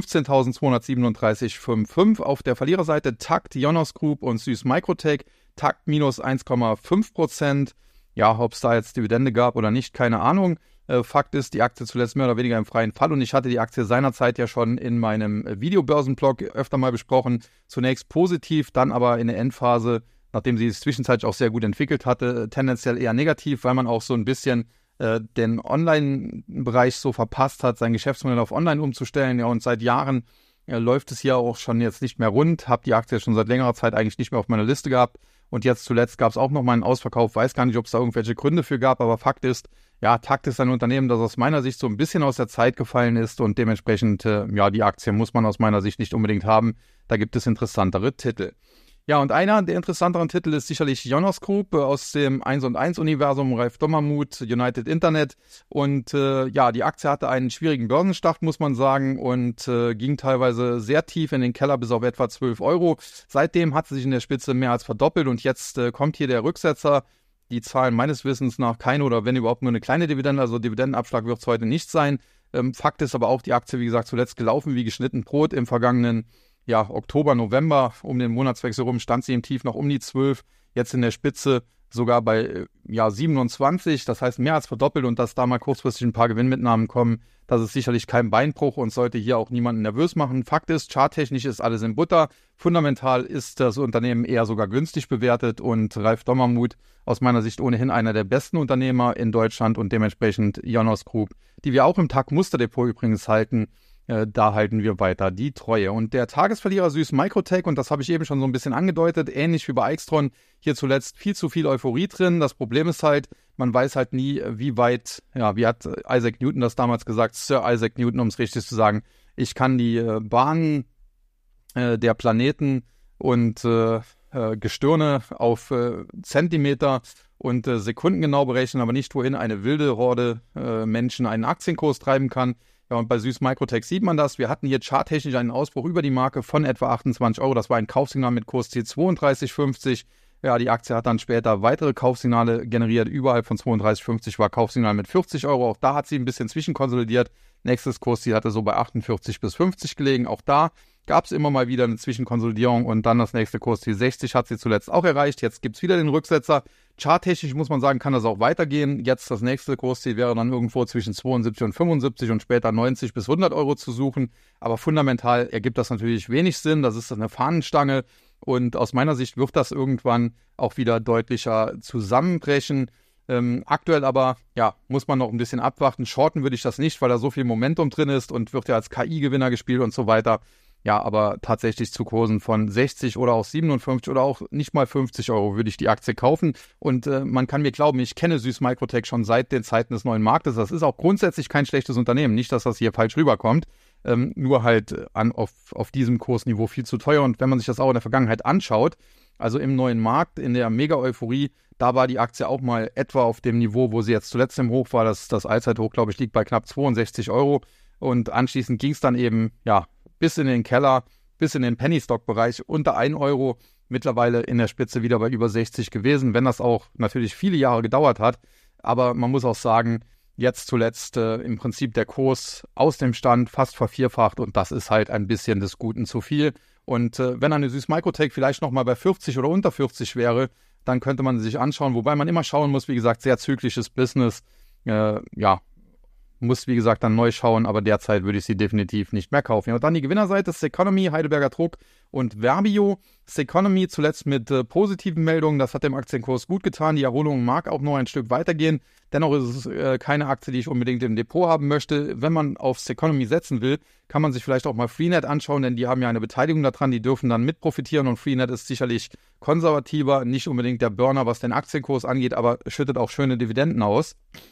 fünfzehntausendzweihundertsiebenunddreißig Komma fünfundfünfzig. Auf der Verliererseite Takt, Ionos Group und Süß Microtech, Takt minus eins Komma fünf Prozent. Ja, ob es da jetzt Dividende gab oder nicht, keine Ahnung. Äh, Fakt ist, die Aktie zuletzt mehr oder weniger im freien Fall und ich hatte die Aktie seinerzeit ja schon in meinem Videobörsenblog öfter mal besprochen. Zunächst positiv, dann aber in der Endphase, nachdem sie es zwischenzeitlich auch sehr gut entwickelt hatte, tendenziell eher negativ, weil man auch so ein bisschen äh, den Online-Bereich so verpasst hat, sein Geschäftsmodell auf Online umzustellen. Ja, und seit Jahren äh, läuft es hier auch schon jetzt nicht mehr rund. Habe die Aktie schon seit längerer Zeit eigentlich nicht mehr auf meiner Liste gehabt. Und jetzt zuletzt gab es auch nochmal einen Ausverkauf. Weiß gar nicht, ob es da irgendwelche Gründe für gab, aber Fakt ist, ja, Takt ist ein Unternehmen, das aus meiner Sicht so ein bisschen aus der Zeit gefallen ist und dementsprechend, äh, ja, die Aktie muss man aus meiner Sicht nicht unbedingt haben. Da gibt es interessantere Titel. Ja, und einer der interessanteren Titel ist sicherlich Ionos Group äh, aus dem eins und eins Universum, Ralf Dommermuth, United Internet. Und äh, ja, die Aktie hatte einen schwierigen Börsenstart, muss man sagen, und äh, ging teilweise sehr tief in den Keller bis auf etwa zwölf Euro. Seitdem hat sie sich in der Spitze mehr als verdoppelt und jetzt äh, kommt hier der Rücksetzer. Die zahlen meines Wissens nach keine oder wenn überhaupt nur eine kleine Dividende, also Dividendenabschlag wird es heute nicht sein. Ähm, Fakt ist aber auch, die Aktie, wie gesagt, zuletzt gelaufen wie geschnitten Brot im vergangenen Ja, Oktober, November, um den Monatswechsel rum, stand sie im Tief noch um die zwölf, jetzt in der Spitze sogar bei ja, siebenundzwanzig, das heißt mehr als verdoppelt und dass da mal kurzfristig ein paar Gewinnmitnahmen kommen, das ist sicherlich kein Beinbruch und sollte hier auch niemanden nervös machen. Fakt ist, charttechnisch ist alles in Butter, fundamental ist das Unternehmen eher sogar günstig bewertet und Ralf Dommermuth aus meiner Sicht ohnehin einer der besten Unternehmer in Deutschland und dementsprechend Ionos Group, die wir auch im Tag Musterdepot übrigens halten. Äh, da halten wir weiter die Treue. Und der Tagesverlierer Süß Microtech, und das habe ich eben schon so ein bisschen angedeutet, ähnlich wie bei Aixtron, hier zuletzt viel zu viel Euphorie drin. Das Problem ist halt, man weiß halt nie, wie weit, ja, wie hat Isaac Newton das damals gesagt, Sir Isaac Newton, um es richtig zu sagen, ich kann die äh, Bahnen äh, der Planeten und äh, äh, Gestirne auf äh, Zentimeter und äh, Sekunden genau berechnen, aber nicht, wohin eine wilde Horde äh, Menschen einen Aktienkurs treiben kann. Ja, und bei Süß Microtech sieht man das. Wir hatten hier charttechnisch einen Ausbruch über die Marke von etwa achtundzwanzig Euro. Das war ein Kaufsignal mit Kursziel zweiunddreißig fünfzig. Ja, die Aktie hat dann später weitere Kaufsignale generiert. Überhalb von zweiunddreißig fünfzig war Kaufsignal mit vierzig Euro. Auch da hat sie ein bisschen zwischenkonsolidiert. Nächstes Kursziel hatte so bei achtundvierzig bis fünfzig gelegen. Auch da gab es immer mal wieder eine Zwischenkonsolidierung und dann das nächste Kursziel sechzig hat sie zuletzt auch erreicht. Jetzt gibt es wieder den Rücksetzer. Charttechnisch muss man sagen, kann das auch weitergehen. Jetzt das nächste Kursziel wäre dann irgendwo zwischen zweiundsiebzig und fünfundsiebzig und später neunzig bis hundert Euro zu suchen. Aber fundamental ergibt das natürlich wenig Sinn. Das ist eine Fahnenstange und aus meiner Sicht wird das irgendwann auch wieder deutlicher zusammenbrechen. Ähm, aktuell aber, ja, muss man noch ein bisschen abwarten. Shorten würde ich das nicht, weil da so viel Momentum drin ist und wird ja als K I-Gewinner gespielt und so weiter. Ja, aber tatsächlich zu Kursen von sechzig oder auch siebenundfünfzig oder auch nicht mal fünfzig Euro würde ich die Aktie kaufen. Und äh, man kann mir glauben, ich kenne Süß Microtech schon seit den Zeiten des neuen Marktes. Das ist auch grundsätzlich kein schlechtes Unternehmen. Nicht, dass das hier falsch rüberkommt. Ähm, nur halt an, auf, auf diesem Kursniveau viel zu teuer. Und wenn man sich das auch in der Vergangenheit anschaut, also im neuen Markt, in der Mega-Euphorie, da war die Aktie auch mal etwa auf dem Niveau, wo sie jetzt zuletzt im Hoch war. Das, das Allzeithoch, glaube ich, liegt bei knapp zweiundsechzig Euro. Und anschließend ging es dann eben, ja, bis in den Keller, bis in den Penny-Stock-Bereich, unter ein Euro, mittlerweile in der Spitze wieder bei über sechzig gewesen, wenn das auch natürlich viele Jahre gedauert hat. Aber man muss auch sagen, jetzt zuletzt äh, im Prinzip der Kurs aus dem Stand fast vervierfacht und das ist halt ein bisschen des Guten zu viel. Und äh, wenn eine Süß Microtech vielleicht nochmal bei vierzig oder unter vierzig wäre, dann könnte man sie sich anschauen, wobei man immer schauen muss, wie gesagt, sehr zyklisches Business, äh, ja, muss, wie gesagt, dann neu schauen, aber derzeit würde ich sie definitiv nicht mehr kaufen. Ja, und dann die Gewinnerseite, Seconomy, Heidelberger Druck und Verbio. Seconomy zuletzt mit äh, positiven Meldungen, das hat dem Aktienkurs gut getan. Die Erholung mag auch noch ein Stück weitergehen. Dennoch ist es äh, keine Aktie, die ich unbedingt im Depot haben möchte. Wenn man auf Seconomy setzen will, kann man sich vielleicht auch mal Freenet anschauen, denn die haben ja eine Beteiligung daran, die dürfen dann mit profitieren und Freenet ist sicherlich konservativer, nicht unbedingt der Burner, was den Aktienkurs angeht, aber schüttet auch schöne Dividenden aus.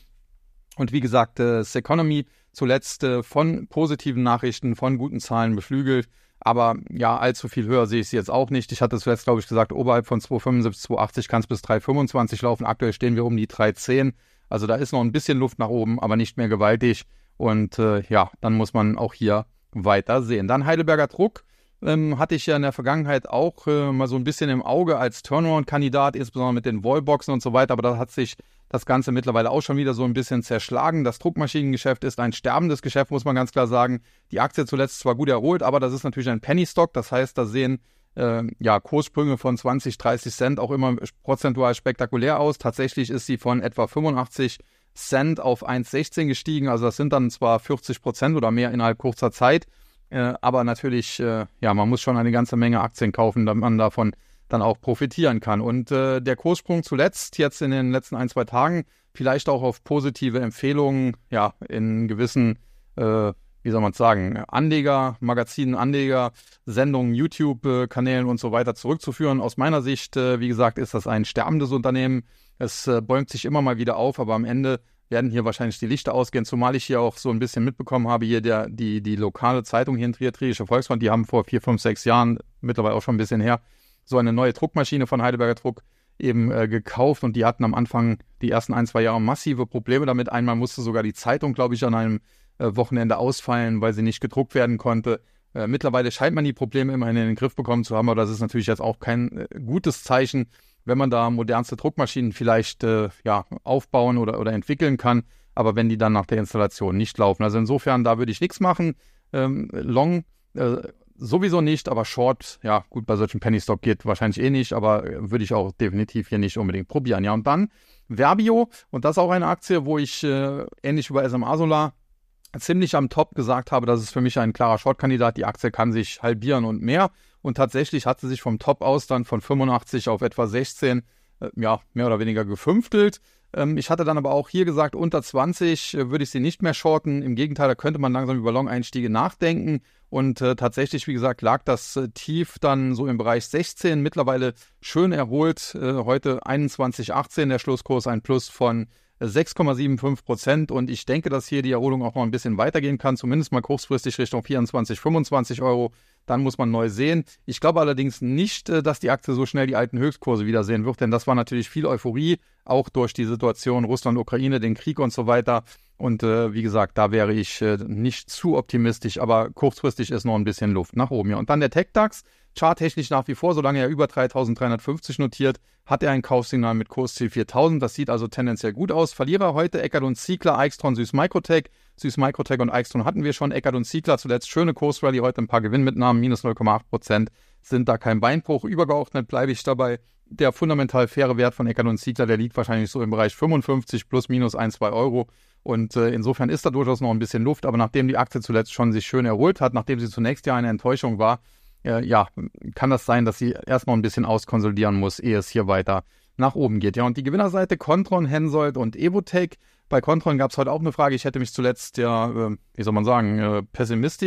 Und wie gesagt, äh, Seconomy zuletzt äh, von positiven Nachrichten, von guten Zahlen beflügelt. Aber ja, allzu viel höher sehe ich sie jetzt auch nicht. Ich hatte zuletzt, glaube ich, gesagt, oberhalb von zwei fünfundsiebzig, zwei achtzig kann es bis drei fünfundzwanzig laufen. Aktuell stehen wir um die drei zehn. Also da ist noch ein bisschen Luft nach oben, aber nicht mehr gewaltig. Und äh, ja, dann muss man auch hier weiter sehen. Dann Heidelberger Druck. Ähm, hatte ich ja in der Vergangenheit auch äh, mal so ein bisschen im Auge als Turnaround-Kandidat, insbesondere mit den Wallboxen und so weiter. Aber da hat sich das Ganze mittlerweile auch schon wieder so ein bisschen zerschlagen. Das Druckmaschinengeschäft ist ein sterbendes Geschäft, muss man ganz klar sagen. Die Aktie zuletzt zwar gut erholt, aber das ist natürlich ein Penny-Stock. Das heißt, da sehen äh, ja, Kurssprünge von zwanzig, dreißig Cent auch immer prozentual spektakulär aus. Tatsächlich ist sie von etwa fünfundachtzig Cent auf eins Komma sechzehn gestiegen. Also das sind dann zwar vierzig Prozent oder mehr innerhalb kurzer Zeit. Äh, aber natürlich, äh, ja, man muss schon eine ganze Menge Aktien kaufen, damit man davon dann auch profitieren kann. Und äh, der Kurssprung zuletzt, jetzt in den letzten ein, zwei Tagen, vielleicht auch auf positive Empfehlungen, ja, in gewissen, äh, wie soll man es sagen, Anleger, Magazinen, Anleger, Sendungen, YouTube-Kanälen und so weiter zurückzuführen. Aus meiner Sicht, äh, wie gesagt, ist das ein sterbendes Unternehmen. Es äh, bäumt sich immer mal wieder auf, aber am Ende werden hier wahrscheinlich die Lichter ausgehen, zumal ich hier auch so ein bisschen mitbekommen habe, hier der, die, die lokale Zeitung hier in Trier, Trierische Volksfront, die haben vor vier, fünf, sechs Jahren, mittlerweile auch schon ein bisschen her, so eine neue Druckmaschine von Heidelberger Druck eben äh, gekauft und die hatten am Anfang die ersten ein, zwei Jahre massive Probleme damit. Einmal musste sogar die Zeitung, glaube ich, an einem äh, Wochenende ausfallen, weil sie nicht gedruckt werden konnte. Äh, mittlerweile scheint man die Probleme immerhin in den Griff bekommen zu haben, aber das ist natürlich jetzt auch kein äh, gutes Zeichen, wenn man da modernste Druckmaschinen vielleicht äh, ja, aufbauen oder, oder entwickeln kann, aber wenn die dann nach der Installation nicht laufen. Also insofern, da würde ich nichts machen. Ähm, Long äh, sowieso nicht, aber Short, ja gut, bei solchen Penny Stock geht wahrscheinlich eh nicht, aber äh, würde ich auch definitiv hier nicht unbedingt probieren. Ja, und dann Verbio, und das ist auch eine Aktie, wo ich äh, ähnlich wie bei S M A Solar ziemlich am Top gesagt habe, das ist für mich ein klarer Short-Kandidat. Die Aktie kann sich halbieren und mehr. Und tatsächlich hat sie sich vom Top aus dann von fünfundachtzig auf etwa sechzehn, äh, ja, mehr oder weniger gefünftelt. Ähm, ich hatte dann aber auch hier gesagt, unter zwanzig äh, würde ich sie nicht mehr shorten. Im Gegenteil, da könnte man langsam über Long-Einstiege nachdenken. Und äh, tatsächlich, wie gesagt, lag das äh, Tief dann so im Bereich sechzehn. Mittlerweile schön erholt. Äh, heute einundzwanzig Komma achtzehn, der Schlusskurs, ein Plus von sechs Komma fünfundsiebzig Prozent und ich denke, dass hier die Erholung auch noch ein bisschen weitergehen kann, zumindest mal kurzfristig Richtung vierundzwanzig, fünfundzwanzig Euro. Dann muss man neu sehen. Ich glaube allerdings nicht, dass die Aktie so schnell die alten Höchstkurse wiedersehen wird, denn das war natürlich viel Euphorie, auch durch die Situation Russland, Ukraine, den Krieg und so weiter. Und äh, wie gesagt, da wäre ich äh, nicht zu optimistisch, aber kurzfristig ist noch ein bisschen Luft nach oben. Ja. Und dann der TecDAX, charttechnisch nach wie vor, solange er über dreitausenddreihundertfünfzig notiert, hat er ein Kaufsignal mit Kursziel viertausend. Das sieht also tendenziell gut aus. Verlierer heute Eckert und Ziegler, Aixtron, Süß Microtech. Süß Microtech und Aixtron hatten wir schon. Eckert und Ziegler zuletzt schöne Kursrallye, heute ein paar Gewinnmitnahmen, minus null Komma acht Prozent, sind da kein Beinbruch. Übergeordnet bleibe ich dabei. Der fundamental faire Wert von Eckert und Ziegler, der liegt wahrscheinlich so im Bereich fünfundfünfzig plus minus ein, zwei Euro. Und äh, insofern ist da durchaus noch ein bisschen Luft. Aber nachdem die Aktie zuletzt schon sich schön erholt hat, nachdem sie zunächst ja eine Enttäuschung war, äh, ja, kann das sein, dass sie erstmal ein bisschen auskonsolidieren muss, ehe es hier weiter nach oben geht. Ja, und die Gewinnerseite Kontron, Hensoldt und Evotech. Bei Kontron gab es heute auch eine Frage. Ich hätte mich zuletzt ja, äh, wie soll man sagen, äh, pessimistisch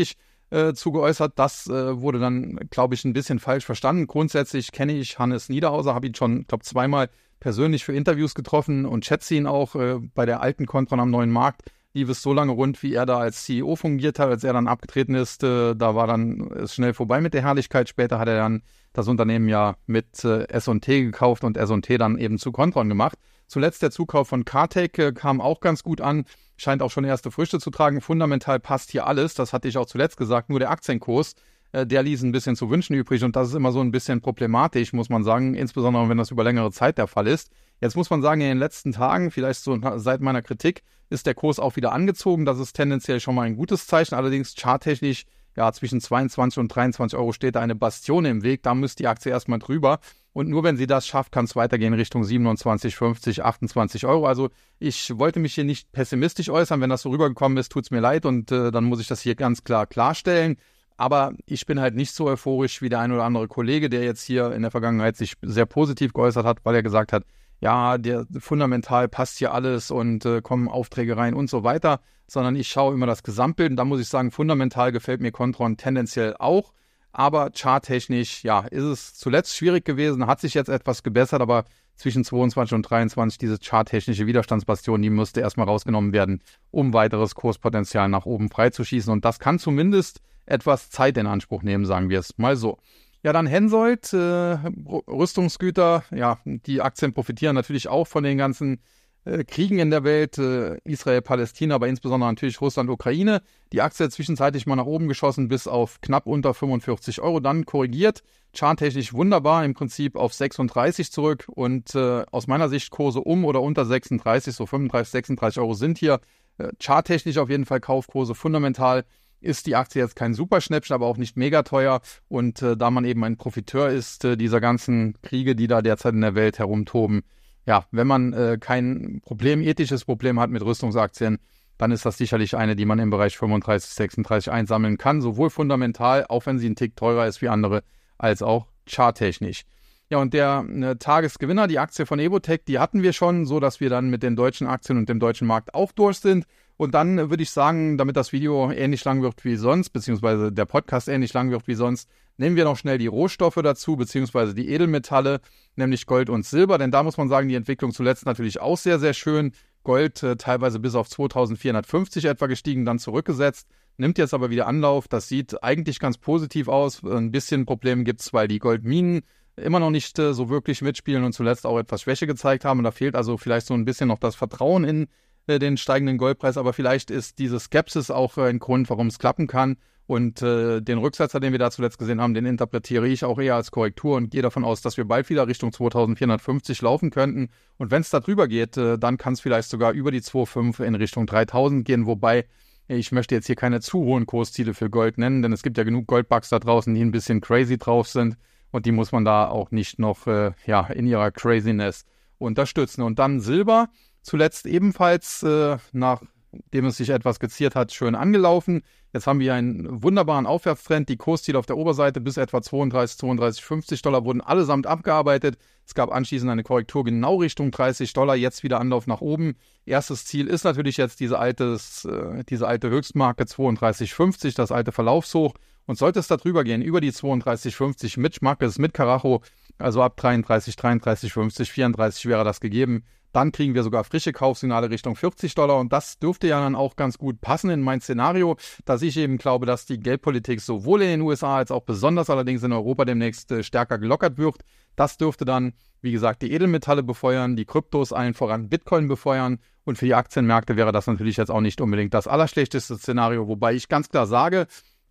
äh, zu geäußert. Das äh, wurde dann, glaube ich, ein bisschen falsch verstanden. Grundsätzlich kenne ich Hannes Niederhauser, habe ihn schon, glaube ich, zweimal persönlich für Interviews getroffen und schätze ihn auch. Äh, bei der alten Kontron am Neuen Markt lief es so lange rund, wie er da als C E O fungiert hat. Als er dann abgetreten ist, äh, da war dann es schnell vorbei mit der Herrlichkeit. Später hat er dann das Unternehmen ja mit äh, S und T gekauft und S und T dann eben zu Kontron gemacht. Zuletzt der Zukauf von Kartec äh, kam auch ganz gut an, scheint auch schon erste Früchte zu tragen. Fundamental passt hier alles, das hatte ich auch zuletzt gesagt, nur der Aktienkurs, äh, der ließ ein bisschen zu wünschen übrig und das ist immer so ein bisschen problematisch, muss man sagen, insbesondere wenn das über längere Zeit der Fall ist. Jetzt muss man sagen, in den letzten Tagen, vielleicht so seit meiner Kritik, ist der Kurs auch wieder angezogen. Das ist tendenziell schon mal ein gutes Zeichen, allerdings charttechnisch, ja, zwischen zweiundzwanzig und dreiundzwanzig Euro steht da eine Bastion im Weg, da müsste die Aktie erstmal drüber. Und nur wenn sie das schafft, kann es weitergehen Richtung siebenundzwanzig, fünfzig, achtundzwanzig Euro. Also ich wollte mich hier nicht pessimistisch äußern. Wenn das so rübergekommen ist, tut es mir leid und äh, dann muss ich das hier ganz klar klarstellen. Aber ich bin halt nicht so euphorisch wie der ein oder andere Kollege, der jetzt hier in der Vergangenheit sich sehr positiv geäußert hat, weil er gesagt hat, ja, der fundamental passt hier alles und äh, kommen Aufträge rein und so weiter. Sondern ich schaue immer das Gesamtbild und da muss ich sagen, fundamental gefällt mir Kontron tendenziell auch. Aber charttechnisch, ja, ist es zuletzt schwierig gewesen, hat sich jetzt etwas gebessert, aber zwischen zweiundzwanzig und dreiundzwanzig, diese charttechnische Widerstandsbastion, die müsste erstmal rausgenommen werden, um weiteres Kurspotenzial nach oben freizuschießen. Und das kann zumindest etwas Zeit in Anspruch nehmen, sagen wir es mal so. Ja, dann Hensoldt, äh, Rüstungsgüter, ja, die Aktien profitieren natürlich auch von den ganzen äh, Kriegen in der Welt, äh, Israel, Palästina, aber insbesondere natürlich Russland, Ukraine. Die Aktie hat zwischenzeitlich mal nach oben geschossen bis auf knapp unter fünfundvierzig Euro, dann korrigiert, charttechnisch wunderbar, im Prinzip auf sechsunddreißig zurück und äh, aus meiner Sicht Kurse um oder unter sechsunddreißig, so fünfunddreißig, sechsunddreißig Euro sind hier. Äh, charttechnisch auf jeden Fall Kaufkurse, fundamental ist die Aktie jetzt kein Superschnäppchen, aber auch nicht mega teuer. Und äh, da man eben ein Profiteur ist äh, dieser ganzen Kriege, die da derzeit in der Welt herumtoben, ja, wenn man äh, kein Problem, ethisches Problem hat mit Rüstungsaktien, dann ist das sicherlich eine, die man im Bereich fünfunddreißig, sechsunddreißig einsammeln kann, sowohl fundamental, auch wenn sie einen Tick teurer ist wie andere, als auch charttechnisch. Ja, und der äh, Tagesgewinner, die Aktie von Evotec, die hatten wir schon, so dass wir dann mit den deutschen Aktien und dem deutschen Markt auch durch sind. Und dann äh, würde ich sagen, damit das Video ähnlich lang wird wie sonst, beziehungsweise der Podcast ähnlich lang wird wie sonst, nehmen wir noch schnell die Rohstoffe dazu, beziehungsweise die Edelmetalle, nämlich Gold und Silber. Denn da muss man sagen, die Entwicklung zuletzt natürlich auch sehr, sehr schön. Gold äh, teilweise bis auf zweitausendvierhundertfünfzig etwa gestiegen, dann zurückgesetzt, nimmt jetzt aber wieder Anlauf. Das sieht eigentlich ganz positiv aus. Ein bisschen Probleme gibt es, weil die Goldminen immer noch nicht äh, so wirklich mitspielen und zuletzt auch etwas Schwäche gezeigt haben. Und da fehlt also vielleicht so ein bisschen noch das Vertrauen in äh, den steigenden Goldpreis. Aber vielleicht ist diese Skepsis auch äh, ein Grund, warum es klappen kann. Und äh, den Rücksetzer, den wir da zuletzt gesehen haben, den interpretiere ich auch eher als Korrektur und gehe davon aus, dass wir bald wieder Richtung zweitausendvierhundertfünfzig laufen könnten. Und wenn es da drüber geht, äh, dann kann es vielleicht sogar über die zwei Komma fünf in Richtung dreitausend gehen. Wobei, ich möchte jetzt hier keine zu hohen Kursziele für Gold nennen, denn es gibt ja genug Goldbugs da draußen, die ein bisschen crazy drauf sind. Und die muss man da auch nicht noch äh, ja, in ihrer Craziness unterstützen. Und dann Silber, zuletzt ebenfalls, äh, nachdem es sich etwas geziert hat, schön angelaufen. Jetzt haben wir einen wunderbaren Aufwärtstrend. Die Kursziele auf der Oberseite bis etwa zweiunddreißig, zweiunddreißig, fünfzig Dollar wurden allesamt abgearbeitet. Es gab anschließend eine Korrektur genau Richtung dreißig Dollar, jetzt wieder Anlauf nach oben. Erstes Ziel ist natürlich jetzt diese, altes, äh, diese alte Höchstmarke zweiunddreißig fünfzig, das alte Verlaufshoch. Und sollte es da drüber gehen, über die zweiunddreißig fünfzig mit Schmackes, mit Karacho, also ab dreiunddreißig, dreiunddreißig fünfzig, vierunddreißig wäre das gegeben, dann kriegen wir sogar frische Kaufsignale Richtung vierzig Dollar und das dürfte ja dann auch ganz gut passen in mein Szenario, dass ich eben glaube, dass die Geldpolitik sowohl in den U S A als auch besonders allerdings in Europa demnächst äh, stärker gelockert wird. Das dürfte dann, wie gesagt, die Edelmetalle befeuern, die Kryptos, allen voran Bitcoin befeuern und für die Aktienmärkte wäre das natürlich jetzt auch nicht unbedingt das allerschlechteste Szenario, wobei ich ganz klar sage,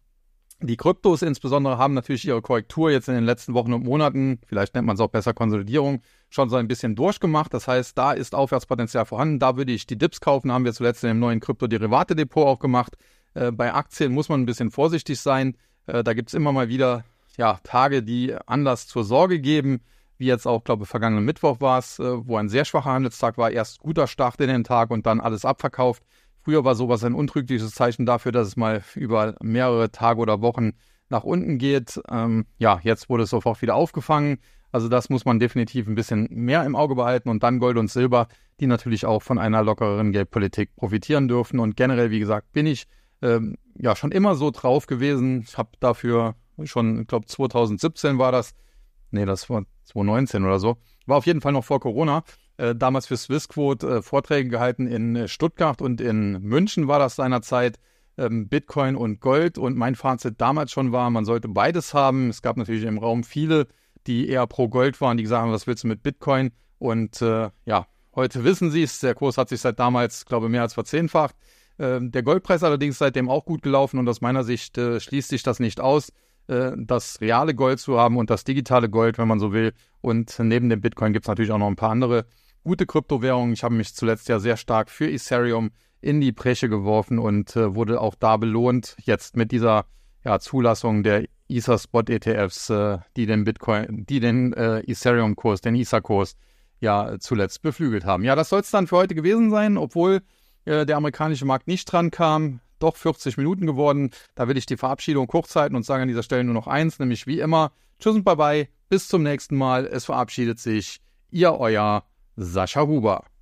die Kryptos insbesondere haben natürlich ihre Korrektur jetzt in den letzten Wochen und Monaten, vielleicht nennt man es auch besser Konsolidierung, schon so ein bisschen durchgemacht. Das heißt, da ist Aufwärtspotenzial vorhanden. Da würde ich die Dips kaufen, haben wir zuletzt in dem neuen Kryptoderivate-Depot auch gemacht. Äh, bei Aktien muss man ein bisschen vorsichtig sein. Äh, da gibt es immer mal wieder ja, Tage, die Anlass zur Sorge geben, wie jetzt auch, glaube ich, vergangenen Mittwoch war es, äh, wo ein sehr schwacher Handelstag war. Erst guter Start in den Tag und dann alles abverkauft. Früher war sowas ein untrügliches Zeichen dafür, dass es mal über mehrere Tage oder Wochen nach unten geht. Ähm, ja, jetzt wurde es sofort wieder aufgefangen. Also das muss man definitiv ein bisschen mehr im Auge behalten. Und dann Gold und Silber, die natürlich auch von einer lockereren Geldpolitik profitieren dürfen. Und generell, wie gesagt, bin ich ähm, ja schon immer so drauf gewesen. Ich habe dafür schon, ich glaube zwanzig siebzehn war das, nee, das war zwanzig neunzehn oder so, war auf jeden Fall noch vor Corona, äh, damals für Swissquote äh, Vorträge gehalten in Stuttgart und in München war das seinerzeit, ähm, Bitcoin und Gold. Und mein Fazit damals schon war, man sollte beides haben. Es gab natürlich im Raum viele, die eher pro Gold waren, die gesagt haben, was willst du mit Bitcoin? Und äh, ja, heute wissen sie es, der Kurs hat sich seit damals, glaube ich, mehr als verzehnfacht. Äh, der Goldpreis allerdings seitdem auch gut gelaufen und aus meiner Sicht äh, schließt sich das nicht aus, äh, das reale Gold zu haben und das digitale Gold, wenn man so will. Und neben dem Bitcoin gibt es natürlich auch noch ein paar andere gute Kryptowährungen. Ich habe mich zuletzt ja sehr stark für Ethereum in die Bresche geworfen und äh, wurde auch da belohnt, jetzt mit dieser ja, Zulassung der Ether-Spot-E T Fs, äh, die den Bitcoin, die den äh, Ethereum-Kurs, den Ether-Kurs ja zuletzt beflügelt haben. Ja, das soll es dann für heute gewesen sein, obwohl äh, der amerikanische Markt nicht dran kam. Doch vierzig Minuten geworden. Da will ich die Verabschiedung kurz halten und sage an dieser Stelle nur noch eins, nämlich wie immer, tschüss und bye bye, bis zum nächsten Mal. Es verabschiedet sich Ihr, euer Sascha Huber.